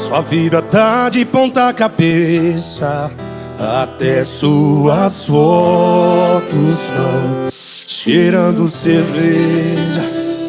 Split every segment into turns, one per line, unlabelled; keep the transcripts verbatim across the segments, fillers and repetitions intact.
Sua vida tá de ponta cabeça, até suas fotos estão cheirando cerveja.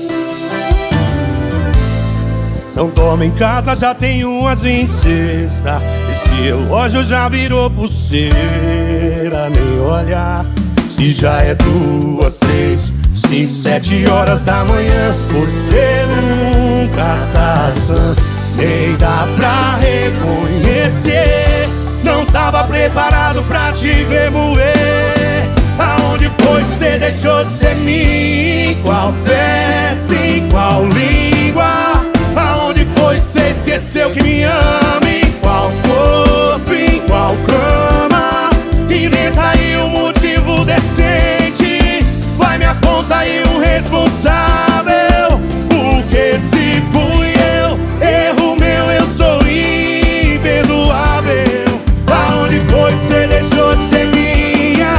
Não dorme em casa, já tem umas vinte e sexta. Esse relógio já virou pulseira. Nem olhar se já é duas, três, cinco, sete horas da manhã. Você nunca tá sã, nem dá pra reconhecer. Não tava preparado pra te ver moer. Aonde foi que você deixou de ser mim? Qual peça, em qual língua? Aonde foi que você esqueceu que me ama? Em qual corpo, em qual cama? Inventa aí um motivo decente. Vai, me aponta aí um responsável. Porque se fui eu, erro meu, eu sou imperdoável. Aonde foi que você deixou de ser minha?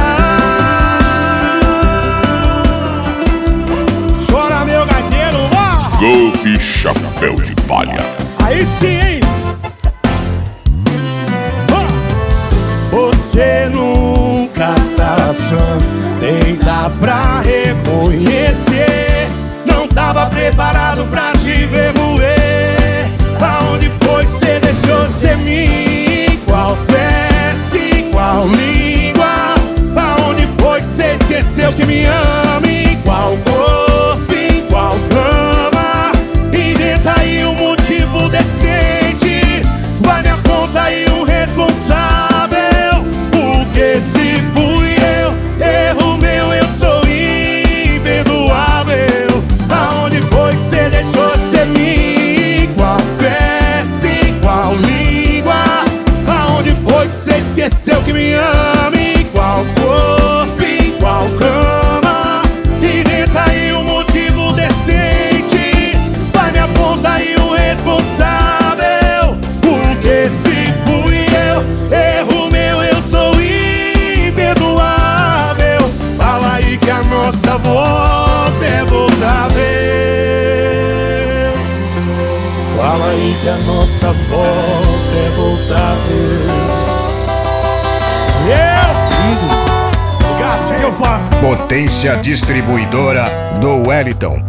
Chora, meu gaiteiro, ó!
Golf Chapéu de Palha.
Aí sim, hein? Você nunca tá sã, nem dá pra reconhecer. Não tava preparado pra te ver moer. Aonde foi que você deixou de ser mim? Qual peça, em qual língua? Aonde foi que você esqueceu que me ama? Em qual corpo, em qual cama? Inventa aí um motivo decente. Vai, me aponta aí um responsável. Porque se fui eu, erro meu, eu sou imperdoável. Aonde foi que você deixou de ser mim? Qual peça, em qual língua? Aonde foi que você esqueceu que me ama? Em qual corpo, em qual cama? Inventa aí um motivo decente. Vai, me aponta aí um responsável. Porque se fui eu, erro meu, eu sou imperdoável. Fala aí que a nossa volta é voltável. Fala aí que a nossa volta é voltável. Eu, lindo. Obrigado, o que eu faço?
Potência Distribuidora do Wellington.